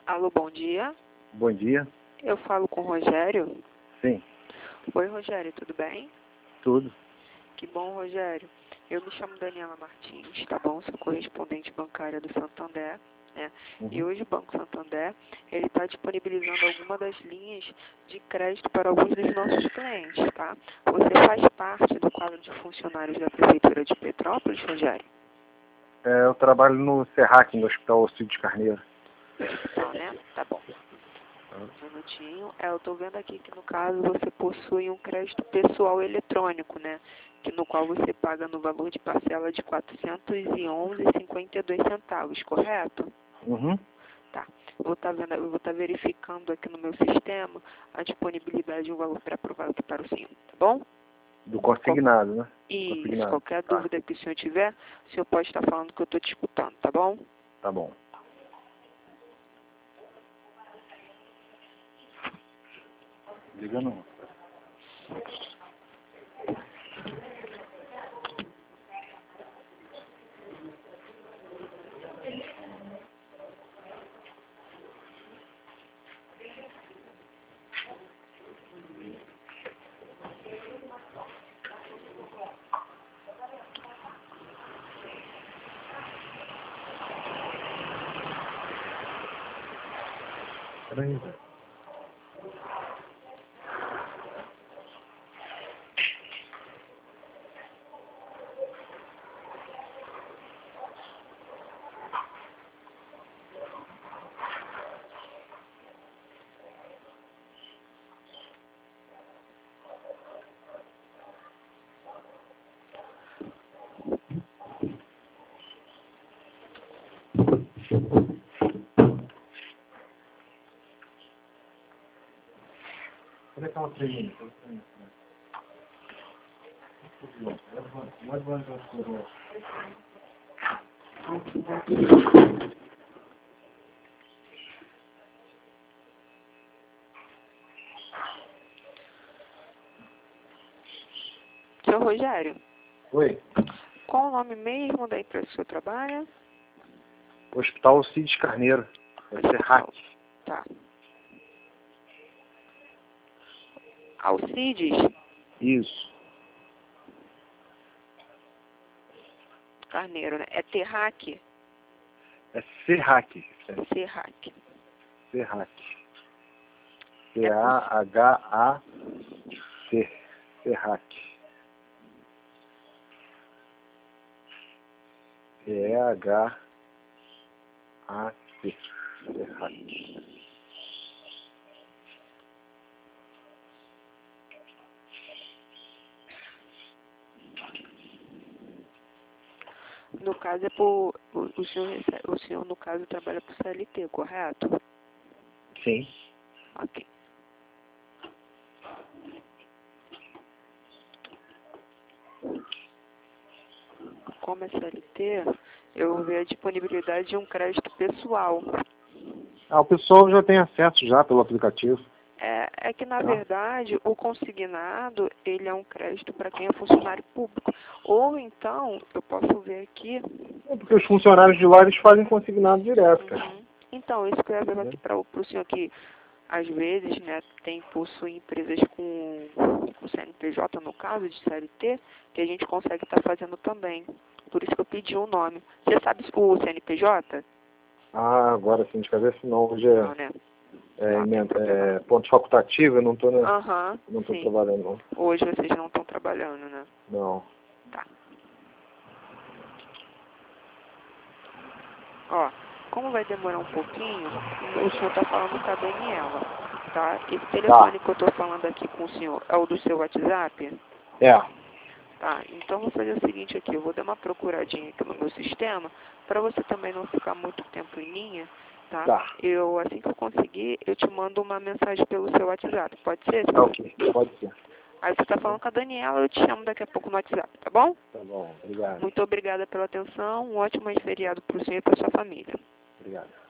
Alô, bom dia. Bom dia. Eu falo com o Rogério. Sim, Oi, Rogério, tudo bem? tudo. Que bom, Rogério. Eu me chamo Daniela Martins, tá bom? Sou correspondente bancária do Santander, né? E hoje o Banco Santander, ele está disponibilizando algumas das linhas de crédito para alguns dos nossos clientes, tá? Você faz parte do quadro de funcionários da Prefeitura de Petrópolis, Rogério? Eu trabalho no Serrac, no Hospital Alcides Carneiro. Então, né? Tá bom. Um minutinho. Eu estou vendo aqui que, no caso, você possui um crédito pessoal eletrônico, né? Que no qual você paga no valor de parcela de R$ 411,52, correto? Uhum. Tá. Eu vou estar verificando aqui no meu sistema a disponibilidade de um valor pré-aprovado aqui para o senhor, tá bom? Do consignado, né? Isso. Consignado. Qualquer Tá. dúvida que o senhor tiver, o senhor pode estar falando que eu estou te escutando, tá bom? Tá bom. Liga não. Peraí, velho. Cadê aquela treminha? Seu Rogério, Oi. qual o nome mesmo da empresa que o senhor trabalha? Hospital Alcides Carneiro. É Serrac. Tá. Alcides Isso. Carneiro, né? É Terrac? É Serrac. Serrac. Serrac. C-A-H-A-C. Serrac. C-E-H-A-C. Serrac. No caso, o senhor, no caso, trabalha por CLT, correto? Sim. Ok. Como é CLT, eu vou ver a disponibilidade de um crédito pessoal. Ah, o pessoal já tem acesso já pelo aplicativo. É que, na verdade, o consignado, ele é um crédito para quem é funcionário público. Ou então, eu posso ver aqui... É porque os funcionários de lá, eles fazem consignado direto, cara. Então, isso que eu ia ver aqui para o senhor que, às vezes, né, possui empresas com CNPJ, no caso, de CLT, que a gente consegue estar fazendo também. Por isso que eu pedi o nome. Você sabe o CNPJ? Ah, agora sim, de cabeça não. Hoje é, Não, né? Não tem problema. é ponto facultativo, eu não tô, não tô Sim. trabalhando, não. Hoje vocês não estão trabalhando, né? Não. Tá. Ó, como vai demorar um pouquinho, o senhor está falando com a Daniela, tá? Esse telefone que eu estou falando aqui com o senhor é o do seu WhatsApp? É. Tá, então vou fazer o seguinte aqui, eu vou dar uma procuradinha aqui no meu sistema, para você também não ficar muito tempo em linha, tá? Assim que eu conseguir, eu te mando uma mensagem pelo seu WhatsApp, pode ser? Tá ok, pode ser. Aí você tá falando com a Daniela, eu te chamo daqui a pouco no WhatsApp, tá bom? Tá bom, obrigado. Muito obrigada pela atenção, um ótimo feriado para o senhor e para sua família. Obrigado.